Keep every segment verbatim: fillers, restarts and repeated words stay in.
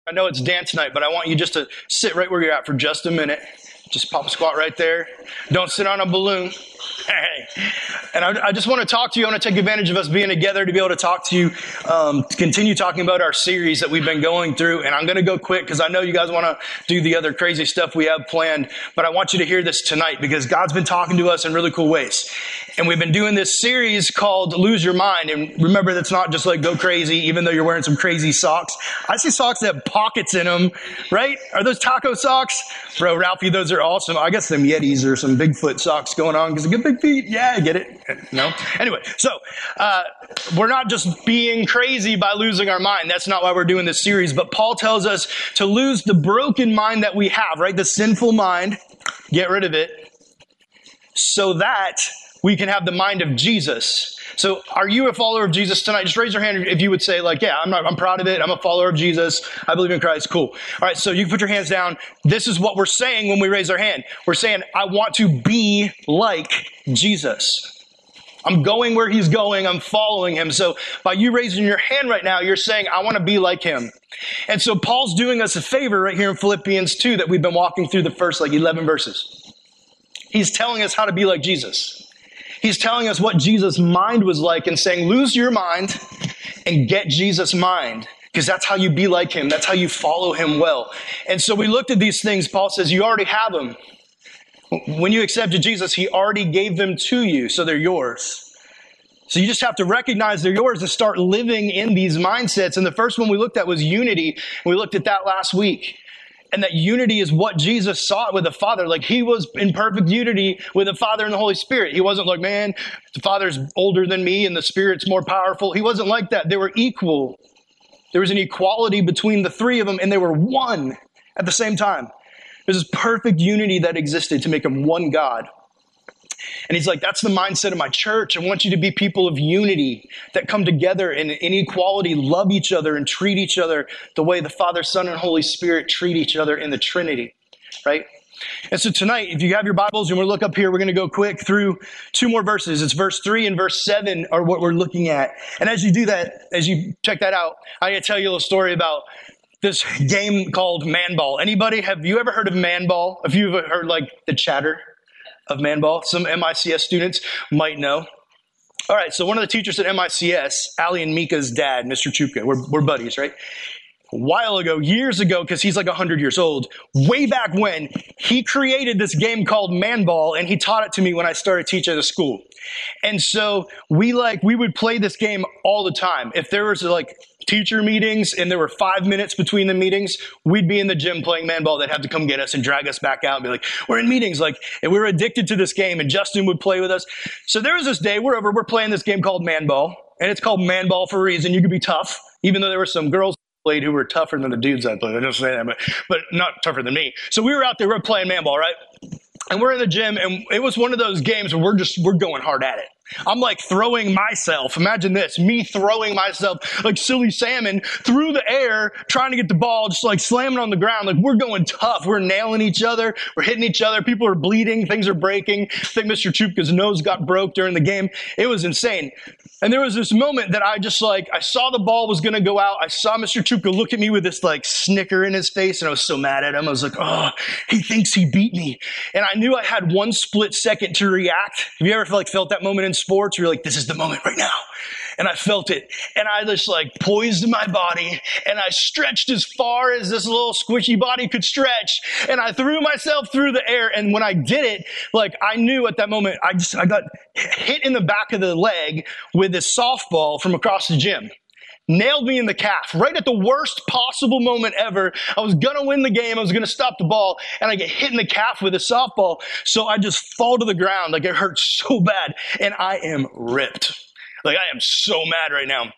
I know it's dance night, but I want you just to sit right where you're at for just a minute. Just pop a squat right there. Don't sit on a balloon. And I, I just want to talk to you. I want to take advantage of us being together to be able to talk to you, um, to continue talking about our series that we've been going through. And I'm going to go quick because I know you guys want to do the other crazy stuff we have planned. But I want you to hear this tonight because God's been talking to us in really cool ways. And we've been doing this series called Lose Your Mind. And remember, that's not just like go crazy, even though you're wearing some crazy socks. I see socks that have pockets in them, right? Are those taco socks? Bro, Ralphie, those are awesome. I got some Yetis or some Bigfoot socks going on because good big feet. Yeah, I get it. No? Anyway, so uh, we're not just being crazy by losing our mind. That's not why we're doing this series. But Paul tells us to lose the broken mind that we have, right? The sinful mind. Get rid of it so that we can have the mind of Jesus. So are you a follower of Jesus tonight? Just raise your hand if you would say like, yeah, I'm not, I'm proud of it. I'm a follower of Jesus. I believe in Christ. Cool. All right. So you can put your hands down. This is what we're saying when we raise our hand. We're saying, I want to be like Jesus. I'm going where he's going. I'm following him. So by you raising your hand right now, you're saying, I want to be like him. And so Paul's doing us a favor right here in Philippians two that we've been walking through the first like eleven verses. He's telling us how to be like Jesus. He's telling us what Jesus' mind was like and saying, lose your mind and get Jesus' mind because that's how you be like him. That's how you follow him well. And so we looked at these things. Paul says, you already have them. When you accepted Jesus, he already gave them to you, so they're yours. So you just have to recognize they're yours and start living in these mindsets. And the first one we looked at was unity. We looked at that last week. And that unity is what Jesus sought with the Father. Like he was in perfect unity with the Father and the Holy Spirit. He wasn't like, man, the Father's older than me and the Spirit's more powerful. He wasn't like that. They were equal. There was an equality between the three of them and they were one at the same time. There's this perfect unity that existed to make them one God. And he's like, that's the mindset of my church. I want you to be people of unity that come together and in equality, love each other and treat each other the way the Father, Son, and Holy Spirit treat each other in the Trinity, right? And so tonight, if you have your Bibles and we'll look up here, we're going to go quick through two more verses. It's verse three and verse seven are what we're looking at. And as you do that, as you check that out, I got to tell you a little story about this game called Man Ball. Anybody, have you ever heard of Man Ball? Have you ever heard like the chatter of Man Ball? Some M I C S students might know. All right, so one of the teachers at M I C S, Ali and Mika's dad, Mister Chupka, we're, we're buddies, right? A while ago, years ago, because he's like one hundred years old, way back when, he created this game called Man Ball, and he taught it to me when I started teaching at a school. And so we like, we would play this game all the time. If there was like teacher meetings and there were five minutes between the meetings, we'd be in the gym playing Man Ball. They'd have to come get us and drag us back out and be like, we're in meetings. Like, and we were addicted to this game, and Justin would play with us. So there was this day, we're over, we're playing this game called Man Ball, and it's called Man Ball for a reason. You could be tough, even though there were some girls played who were tougher than the dudes I played. I don't say that, but, but not tougher than me. So we were out there, we're playing Man Ball, right? And we're in the gym, and it was one of those games where we're just, we're going hard at it. I'm like throwing myself. Imagine this, me throwing myself like silly salmon through the air, trying to get the ball, just like slamming on the ground. Like we're going tough. We're nailing each other. We're hitting each other. People are bleeding. Things are breaking. I think Mister Chupka's nose got broke during the game. It was insane. And there was this moment that I just like, I saw the ball was going to go out. I saw Mister Chupka look at me with this like snicker in his face, and I was so mad at him. I was like, oh, he thinks he beat me. And I knew I had one split second to react. Have you ever like felt that moment in sports? You're like, this is the moment right now. And I felt it. And I just like poised my body, and I stretched as far as this little squishy body could stretch. And I threw myself through the air. And when I did it, like I knew at that moment, I just, I got hit in the back of the leg with this softball from across the gym. Nailed me in the calf right at the worst possible moment ever. I was going to win the game. I was going to stop the ball, and I get hit in the calf with a softball. So I just fall to the ground. Like it hurts so bad, and I am ripped. Like I am so mad right now.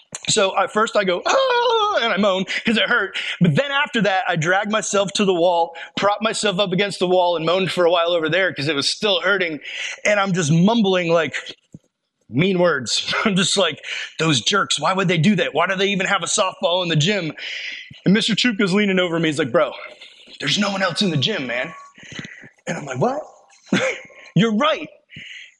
So at first I go, ah, and I moan because it hurt. But then after that, I dragged myself to the wall, propped myself up against the wall, and moaned for a while over there because it was still hurting. And I'm just mumbling like mean words. I'm just like, those jerks, why would they do that? Why do they even have a softball in the gym? And Mister Chupka's leaning over me. He's like, bro, there's no one else in the gym, man. And I'm like, what? You're right.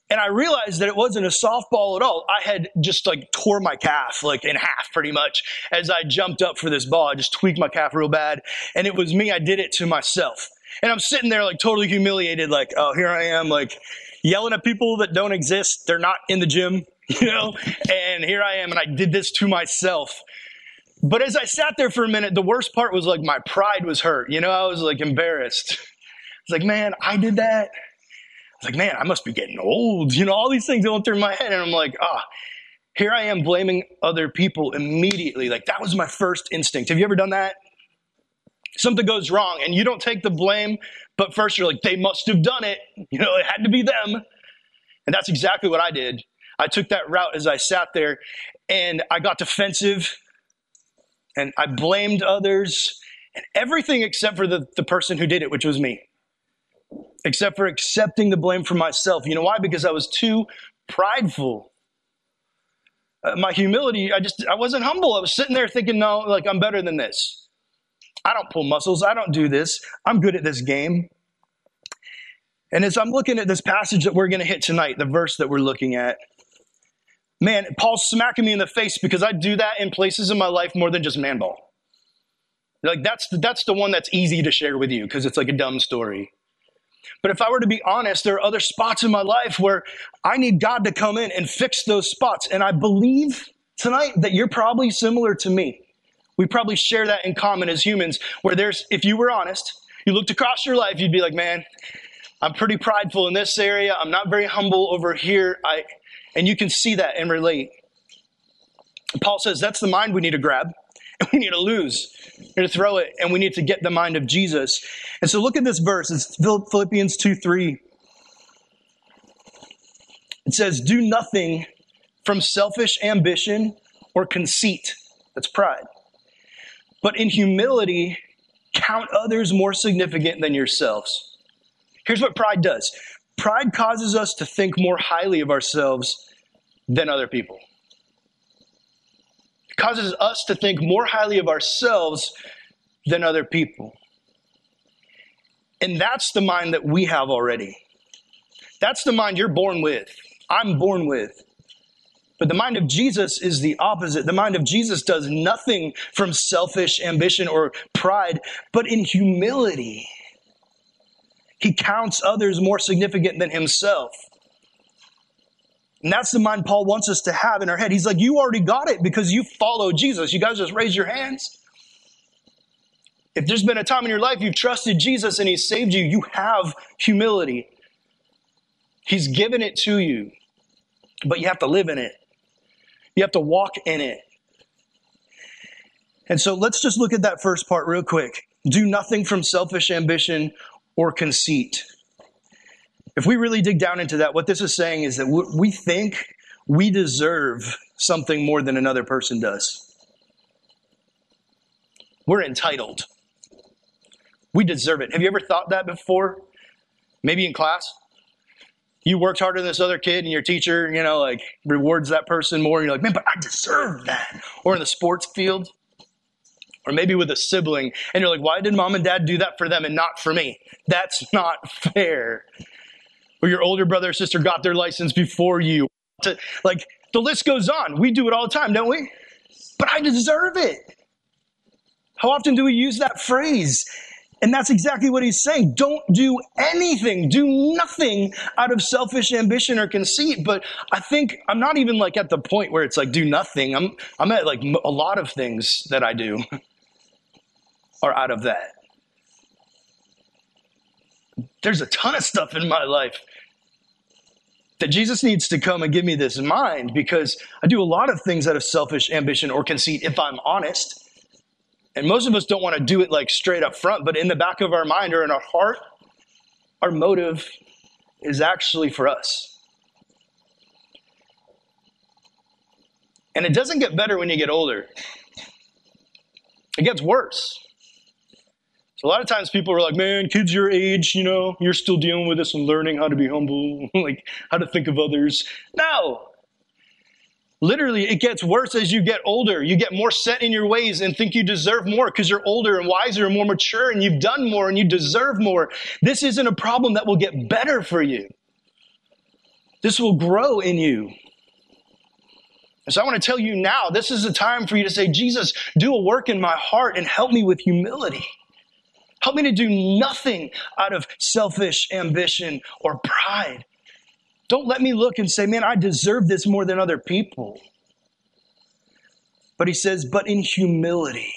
And I realized that it wasn't a softball at all. I had just like tore my calf like in half pretty much as I jumped up for this ball. I just tweaked my calf real bad. And it was me. I did it to myself. And I'm sitting there like totally humiliated. Like, oh, here I am like yelling at people that don't exist. They're not in the gym, you know, and here I am. And I did this to myself. But as I sat there for a minute, the worst part was like my pride was hurt. You know, I was like embarrassed. I was like, man, I did that. I was like, man, I must be getting old. You know, all these things going through my head. And I'm like, ah, oh, here I am blaming other people immediately. Like that was my first instinct. Have you ever done that? Something goes wrong and you don't take the blame, but first you're like, they must have done it. You know, it had to be them. And that's exactly what I did. I took that route as I sat there and I got defensive and I blamed others and everything except for the, the person who did it, which was me. Except for accepting the blame for myself. You know why? Because I was too prideful. Uh, my humility, I just, I wasn't humble. I was sitting there thinking, no, like I'm better than this. I don't pull muscles. I don't do this. I'm good at this game. And as I'm looking at this passage that we're going to hit tonight, the verse that we're looking at, man, Paul's smacking me in the face because I do that in places in my life more than just man ball. Like that's, that's the one that's easy to share with you because it's like a dumb story. But if I were to be honest, there are other spots in my life where I need God to come in and fix those spots. And I believe tonight that you're probably similar to me. We probably share that in common as humans, where there's, if you were honest, you looked across your life, you'd be like, man, I'm pretty prideful in this area. I'm not very humble over here. I, and you can see that and relate. Paul says that's the mind we need to grab. And we need to lose. We need to throw it, and we need to get the mind of Jesus. And so look at this verse. It's Philippians two three. It says, do nothing from selfish ambition or conceit. That's pride. But in humility, count others more significant than yourselves. Here's what pride does. Pride causes us to think more highly of ourselves than other people. Causes us to think more highly of ourselves than other people. And that's the mind that we have already. That's the mind you're born with. I'm born with. But the mind of Jesus is the opposite. The mind of Jesus does nothing from selfish ambition or pride, but in humility. He counts others more significant than himself. And that's the mind Paul wants us to have in our head. He's like, you already got it because you follow Jesus. You guys just raise your hands. If there's been a time in your life you've trusted Jesus and he saved you, you have humility. He's given it to you, but you have to live in it. You have to walk in it. And so let's just look at that first part real quick. Do nothing from selfish ambition or conceit. If we really dig down into that, what this is saying is that we think we deserve something more than another person does. We're entitled. We deserve it. Have you ever thought that before? Maybe in class? You worked harder than this other kid and your teacher, you know, like rewards that person more. And you're like, man, but I deserve that. Or in the sports field. Or maybe with a sibling. And you're like, why did mom and dad do that for them and not for me? That's not fair. Or your older brother or sister got their license before you. To, like, the list goes on. We do it all the time, don't we? But I deserve it. How often do we use that phrase? And that's exactly what he's saying. Don't do anything. Do nothing out of selfish ambition or conceit. But I think I'm not even like at the point where it's like do nothing. I'm I'm at like a lot of things that I do are out of that. There's a ton of stuff in my life that Jesus needs to come and give me this mind, because I do a lot of things out of selfish ambition or conceit, if I'm honest. And most of us don't want to do it like straight up front, but in the back of our mind or in our heart, our motive is actually for us. And it doesn't get better when you get older. It gets worse. So a lot of times people are like, man, kids your age, you know, you're still dealing with this and learning how to be humble, like how to think of others. No. Literally, it gets worse as you get older. You get more set in your ways and think you deserve more because you're older and wiser and more mature and you've done more and you deserve more. This isn't a problem that will get better for you. This will grow in you. And so I want to tell you now, this is the time for you to say, Jesus, do a work in my heart and help me with humility. Help me to do nothing out of selfish ambition or pride. Don't let me look and say, man, I deserve this more than other people. But he says, but in humility.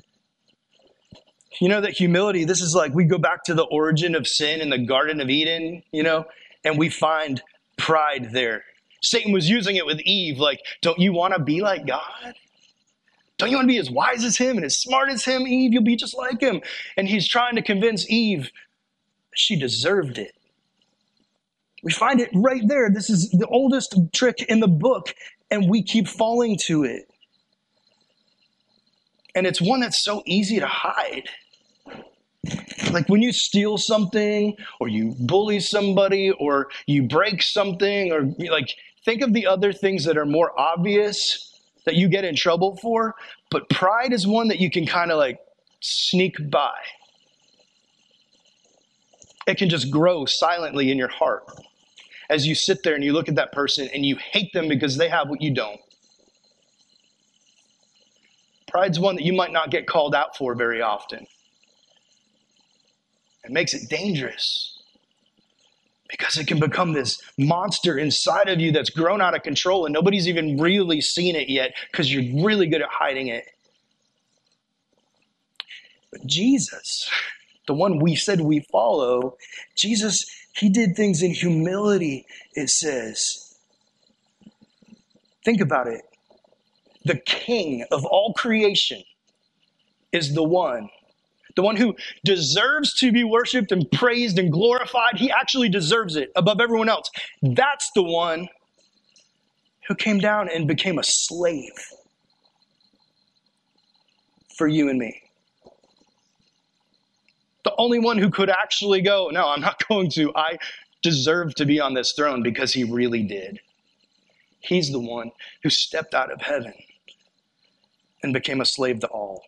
You know that humility, this is like we go back to the origin of sin in the Garden of Eden, you know, and we find pride there. Satan was using it with Eve, like, don't you want to be like God? Don't you want to be as wise as him and as smart as him, Eve? You'll be just like him. And he's trying to convince Eve she deserved it. We find it right there. This is the oldest trick in the book, and we keep falling to it. And it's one that's so easy to hide. Like when you steal something, or you bully somebody, or you break something, or like, think of the other things that are more obvious that you get in trouble for, but pride is one that you can kind of like sneak by. It can just grow silently in your heart as you sit there and you look at that person and you hate them because they have what you don't. Pride's one that you might not get called out for very often. It makes it dangerous. Because it can become this monster inside of you that's grown out of control and nobody's even really seen it yet because you're really good at hiding it. But Jesus, the one we said we follow, Jesus, he did things in humility, it says. Think about it. The king of all creation is the one The one who deserves to be worshiped and praised and glorified. He actually deserves it above everyone else. That's the one who came down and became a slave for you and me. The only one who could actually go, no, I'm not going to. I deserve to be on this throne because he really did. He's the one who stepped out of heaven and became a slave to all.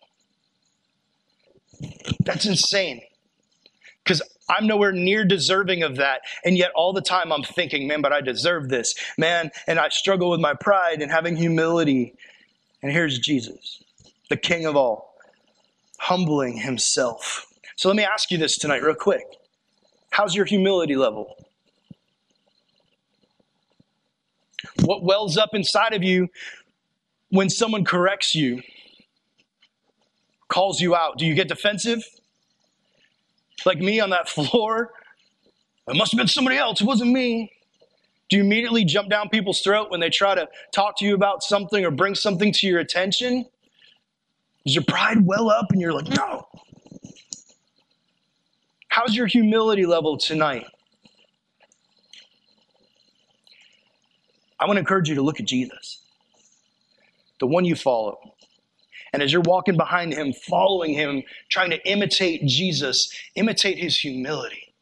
That's insane. Because I'm nowhere near deserving of that. And yet all the time I'm thinking, man, but I deserve this. Man, and I struggle with my pride and having humility. And here's Jesus, the King of all, humbling himself. So let me ask you this tonight real quick. How's your humility level? What wells up inside of you when someone corrects you? Calls you out. Do you get defensive? Like me on that floor? It must have been somebody else. It wasn't me. Do you immediately jump down people's throat when they try to talk to you about something or bring something to your attention? Does your pride well up and you're like, no? How's your humility level tonight? I want to encourage you to look at Jesus, the one you follow. And as you're walking behind him, following him, trying to imitate Jesus, imitate his humility.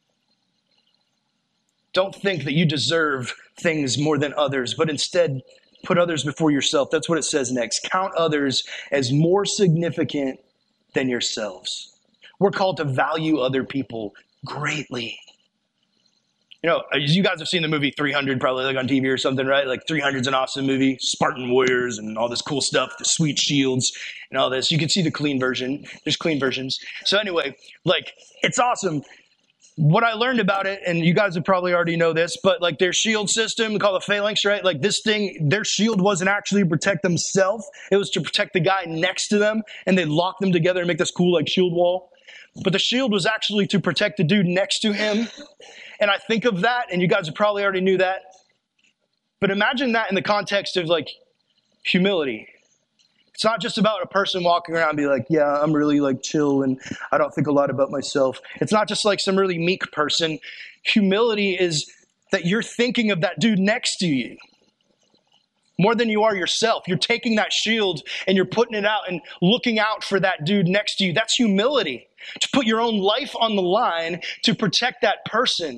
Don't think that you deserve things more than others, but instead put others before yourself. That's what it says next. Count others as more significant than yourselves. We're called to value other people greatly. You know, you guys have seen the movie three hundred probably like on T V or something, right? Like three hundred's an awesome movie. Spartan warriors and all this cool stuff, the sweet shields and all this. You can see the clean version. There's clean versions. So anyway, like it's awesome. What I learned about it, and you guys would probably already know this, but like their shield system, called the phalanx, right? Like this thing, their shield wasn't actually to protect themselves. It was to protect the guy next to them. And they locked them together and make this cool like shield wall. But the shield was actually to protect the dude next to him. And I think of that, and you guys probably already knew that. But imagine that in the context of like humility. It's not just about a person walking around and be like, yeah, I'm really like chill and I don't think a lot about myself. It's not just like some really meek person. Humility is that you're thinking of that dude next to you more than you are yourself. You're taking that shield and you're putting it out and looking out for that dude next to you. That's humility. To put your own life on the line to protect that person.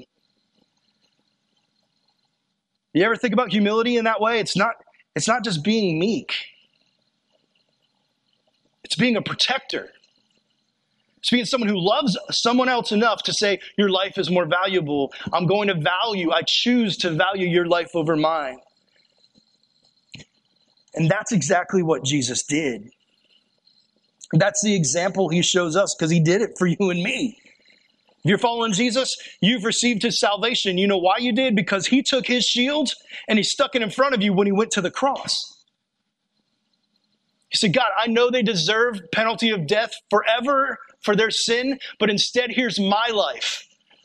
You ever think about humility in that way? It's not, it's not just being meek. It's being a protector. It's being someone who loves someone else enough to say, your life is more valuable. I'm going to value, I choose to value your life over mine. And that's exactly what Jesus did. That's the example he shows us because he did it for you and me. If you're following Jesus, you've received his salvation. You know why you did? Because he took his shield and he stuck it in front of you when he went to the cross. He said, God, I know they deserve penalty of death forever for their sin, but instead here's my life.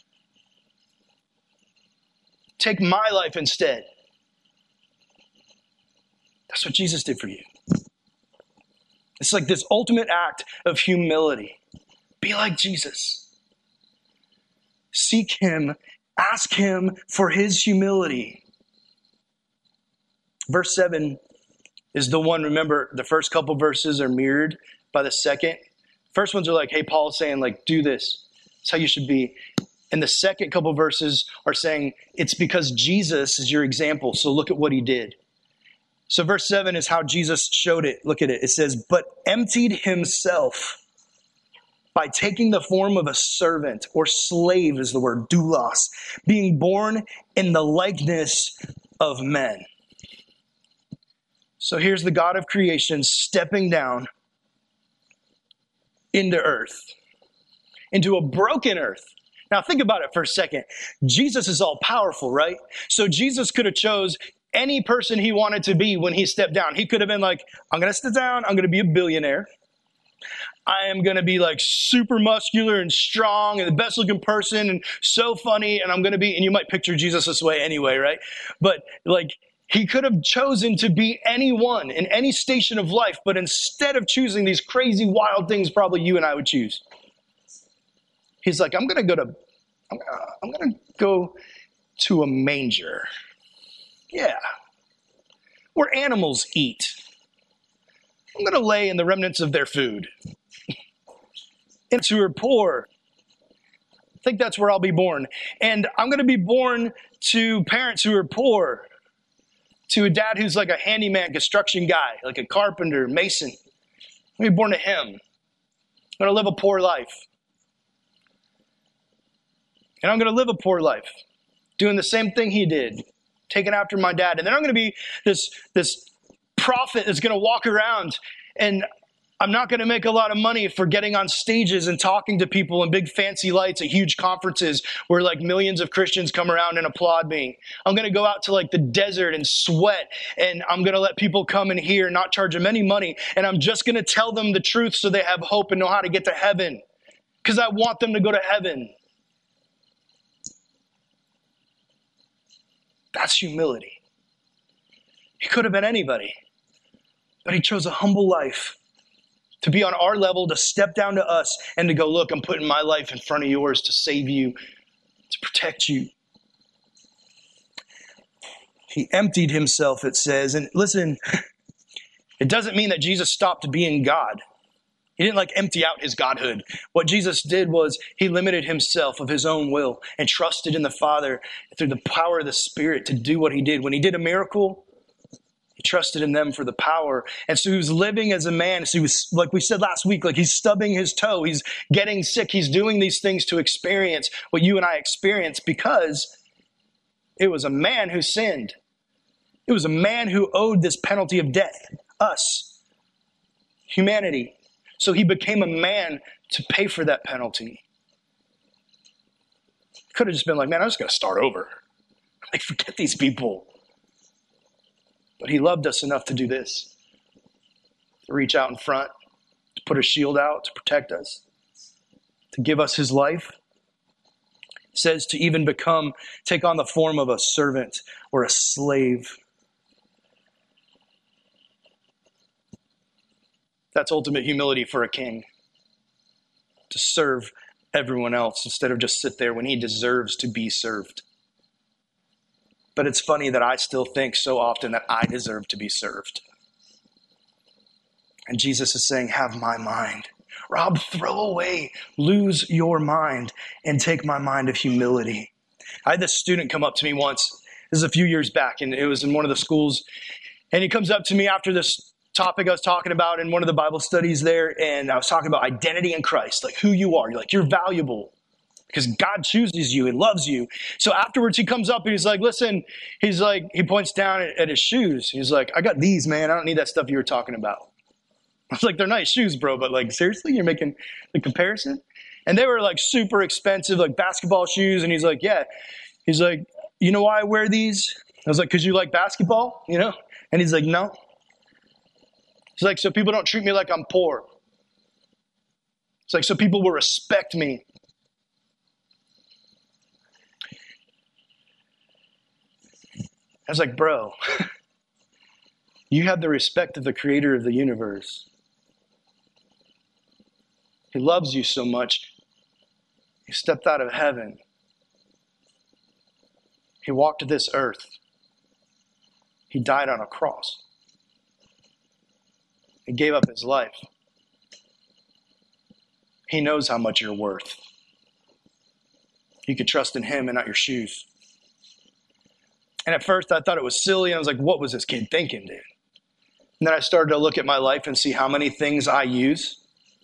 Take my life instead. That's what Jesus did for you. It's like this ultimate act of humility. Be like Jesus. Seek him. Ask him for his humility. Verse seven is the one, remember, the first couple verses are mirrored by the second. First ones are like, hey, Paul's saying, like, do this. It's how you should be. And the second couple verses are saying, it's because Jesus is your example, so look at what he did. So verse seven is how Jesus showed it. Look at it. It says, but emptied himself by taking the form of a servant, or slave is the word, doulos, being born in the likeness of men. So here's the God of creation stepping down into earth, into a broken earth. Now think about it for a second. Jesus is all powerful, right? So Jesus could have chose any person he wanted to be when he stepped down. He could have been like, I'm going to step down. I'm going to be a billionaire. I am going to be like super muscular and strong and the best looking person and so funny. And I'm going to be, and you might picture Jesus this way anyway, right? But like, he could have chosen to be anyone in any station of life, but instead of choosing these crazy, wild things probably you and I would choose, he's like, I'm going to go to, I'm, I'm going to go to a manger. Yeah. Where animals eat. I'm going to lay in the remnants of their food. And who are poor. I think that's where I'll be born. And I'm going to be born to parents who are poor. To a dad who's like a handyman construction guy, like a carpenter, mason. I'm going to be born to him. I'm going to live a poor life. And I'm going to live a poor life. Doing the same thing he did. Taking after my dad. And then I'm going to be this, this prophet that's going to walk around, and I'm not going to make a lot of money for getting on stages and talking to people in big fancy lights at huge conferences where like millions of Christians come around and applaud me. I'm going to go out to like the desert and sweat, and I'm going to let people come and hear, not charge them any money. And I'm just going to tell them the truth so they have hope and know how to get to heaven, because I want them to go to heaven. That's humility. He could have been anybody, but he chose a humble life to be on our level, to step down to us and to go, look, I'm putting my life in front of yours to save you, to protect you. He emptied himself, it says. And listen, it doesn't mean that Jesus stopped being God. He didn't like empty out his godhood. What Jesus did was he limited himself of his own will and trusted in the Father through the power of the Spirit to do what he did. When he did a miracle, he trusted in them for the power. And so he was living as a man. So he was, like we said last week, like he's stubbing his toe. He's getting sick. He's doing these things to experience what you and I experience because it was a man who sinned. It was a man who owed this penalty of death, us, humanity. So he became a man to pay for that penalty. Could have just been like, man, I'm just going to start over. Like, forget these people. But he loved us enough to do this. To reach out in front, to put a shield out, to protect us, to give us his life. It says to even become, take on the form of a servant or a slave. That's ultimate humility for a king. To serve everyone else instead of just sit there when he deserves to be served. But it's funny that I still think so often that I deserve to be served. And Jesus is saying, have my mind. Rob, throw away, lose your mind, and take my mind of humility. I had this student come up to me once. This is a few years back, and it was in one of the schools. And he comes up to me after this topic I was talking about in one of the Bible studies there, and I was talking about identity in Christ, like who you are. You're like, you're valuable because God chooses you and loves you. So afterwards he comes up and he's like, listen, he's like, he points down at, at his shoes. He's like, I got these, man. I don't need that stuff you were talking about. I was like, they're nice shoes, bro, but like, seriously, you're making the comparison? And they were like super expensive, like basketball shoes. And he's like, yeah. He's like, you know why I wear these? I was like, because you like basketball, you know? And he's like, no. He's like, so people don't treat me like I'm poor. It's like, so people will respect me. I was like, bro, you have the respect of the creator of the universe. He loves you so much. He stepped out of heaven. He walked this earth. He died on a cross. He gave up his life. He knows how much you're worth. You can trust in him and not your shoes. And at first I thought it was silly. I was like, what was this kid thinking, dude? And then I started to look at my life and see how many things I use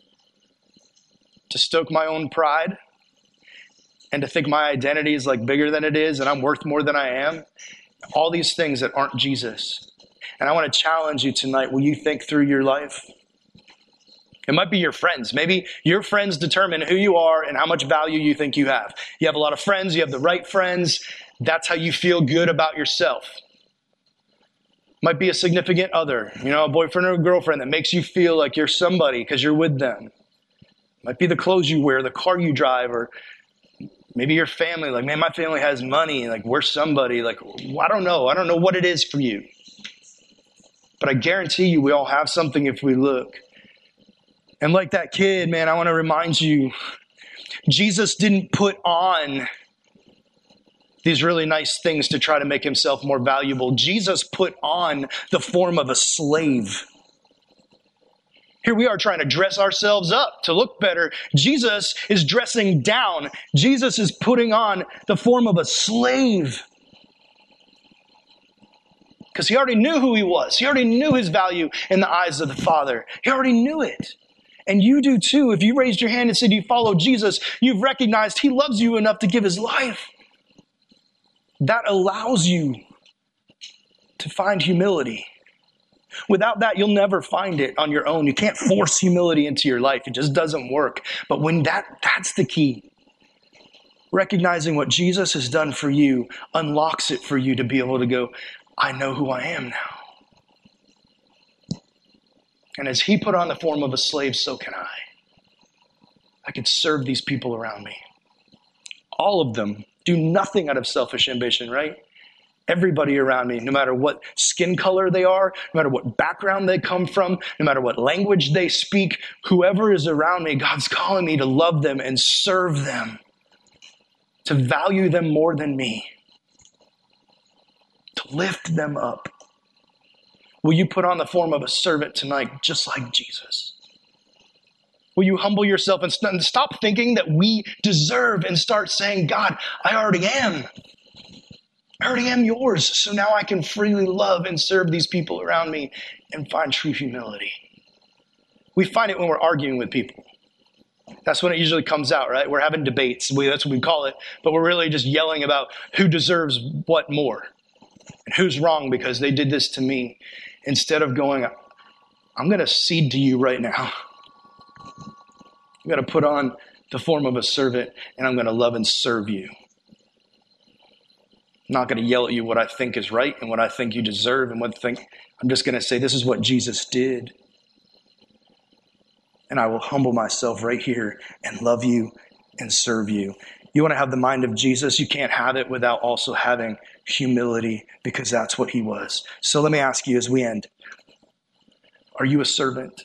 to stoke my own pride and to think my identity is like bigger than it is and I'm worth more than I am. All these things that aren't Jesus. And I want to challenge you tonight. Will you think through your life? It might be your friends. Maybe your friends determine who you are and how much value you think you have. You have a lot of friends. You have the right friends. That's how you feel good about yourself. Might be a significant other, you know, a boyfriend or a girlfriend that makes you feel like you're somebody because you're with them. Might be the clothes you wear, the car you drive, or maybe your family. Like, man, my family has money. Like, we're somebody. Like, I don't know. I don't know what it is for you. But I guarantee you we all have something if we look. And like that kid, man, I want to remind you, Jesus didn't put on these really nice things to try to make himself more valuable. Jesus put on the form of a slave. Here we are trying to dress ourselves up to look better. Jesus is dressing down. Jesus is putting on the form of a slave. Because he already knew who he was. He already knew his value in the eyes of the Father. He already knew it. And you do too. If you raised your hand and said you follow Jesus, you've recognized he loves you enough to give his life. That allows you to find humility. Without that, you'll never find it on your own. You can't force humility into your life. It just doesn't work. But when that, that's the key. Recognizing what Jesus has done for you unlocks it for you to be able to go, I know who I am now. And as he put on the form of a slave, so can I. I can serve these people around me. All of them do nothing out of selfish ambition, right? Everybody around me, no matter what skin color they are, no matter what background they come from, no matter what language they speak, whoever is around me, God's calling me to love them and serve them, to value them more than me, to lift them up. Will you put on the form of a servant tonight, just like Jesus? Will you humble yourself and st- stop thinking that we deserve and start saying, God, I already am. I already am yours. So now I can freely love and serve these people around me and find true humility. We find it when we're arguing with people. That's when it usually comes out, right? We're having debates. We, that's what we call it. But we're really just yelling about who deserves what more and who's wrong because they did this to me. Instead of going, I'm going to cede to you right now. I'm going to put on the form of a servant and I'm going to love and serve you. I'm not going to yell at you what I think is right and what I think you deserve and what I think. I'm just going to say, this is what Jesus did. And I will humble myself right here and love you and serve you. You want to have the mind of Jesus? You can't have it without also having humility, because that's what he was. So let me ask you as we end, are you a servant?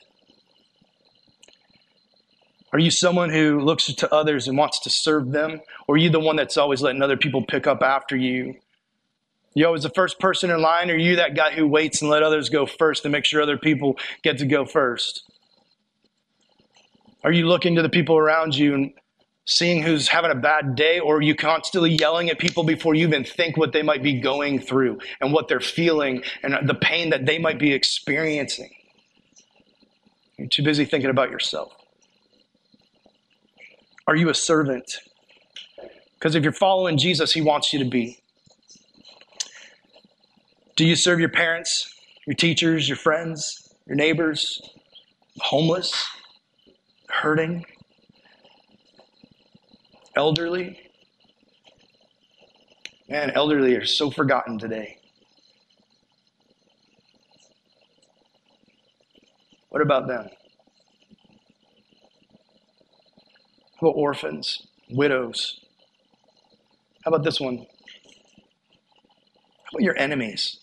Are you someone who looks to others and wants to serve them? Or are you the one that's always letting other people pick up after you? You always the first person in line, or are you that guy who waits and let others go first to make sure other people get to go first? Are you looking to the people around you and seeing who's having a bad day, or are you constantly yelling at people before you even think what they might be going through and what they're feeling and the pain that they might be experiencing? You're too busy thinking about yourself. Are you a servant? Because if you're following Jesus, he wants you to be. Do you serve your parents, your teachers, your friends, your neighbors, the homeless, hurting, elderly? Man, elderly are so forgotten today. What about them? How about orphans, widows? How about this one? How about your enemies?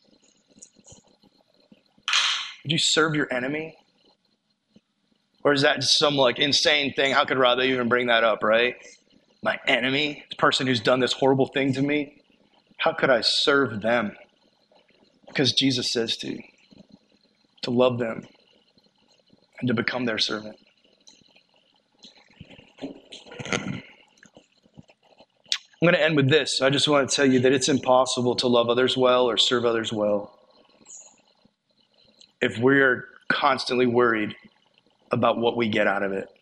Would you serve your enemy? Or is that just some like insane thing? How could Radha even bring that up, right? My enemy, the person who's done this horrible thing to me, how could I serve them? Because Jesus says to, to love them and to become their servant. I'm going to end with this. I just want to tell you that it's impossible to love others well or serve others well if we're constantly worried about what we get out of it.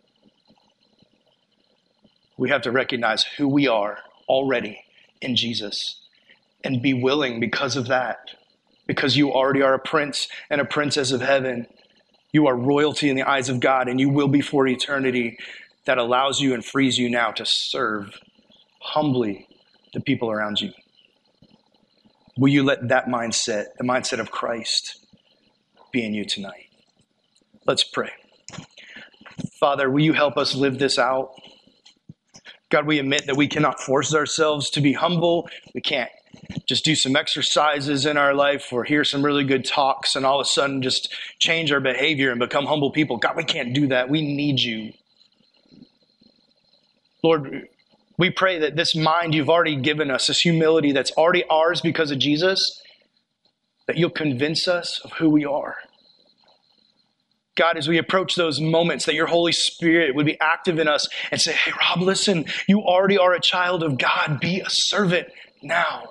We have to recognize who we are already in Jesus and be willing because of that. Because you already are a prince and a princess of heaven. You are royalty in the eyes of God, and you will be for eternity. That allows you and frees you now to serve humbly the people around you. Will you let that mindset, the mindset of Christ, be in you tonight? Let's pray. Father, will you help us live this out? God, we admit that we cannot force ourselves to be humble. We can't just do some exercises in our life or hear some really good talks and all of a sudden just change our behavior and become humble people. God, we can't do that. We need you. Lord, we pray that this mind you've already given us, this humility that's already ours because of Jesus, that you'll convince us of who we are. God, as we approach those moments, that your Holy Spirit would be active in us and say, hey, Rob, listen, you already are a child of God. Be a servant now.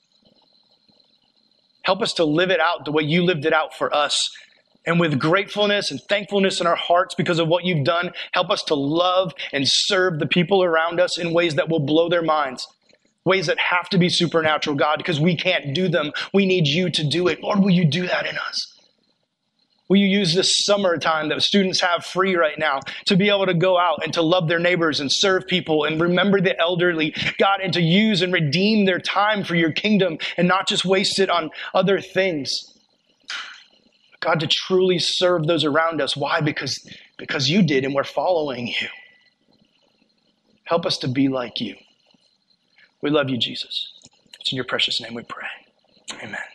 Help us to live it out the way you lived it out for us. And with gratefulness and thankfulness in our hearts because of what you've done, help us to love and serve the people around us in ways that will blow their minds. Ways that have to be supernatural, God, because we can't do them. We need you to do it. Lord, will you do that in us? Will you use this summertime that students have free right now to be able to go out and to love their neighbors and serve people and remember the elderly, God, and to use and redeem their time for your kingdom and not just waste it on other things. God, to truly serve those around us. Why? Because, because you did and we're following you. Help us to be like you. We love you, Jesus. It's in your precious name we pray. Amen.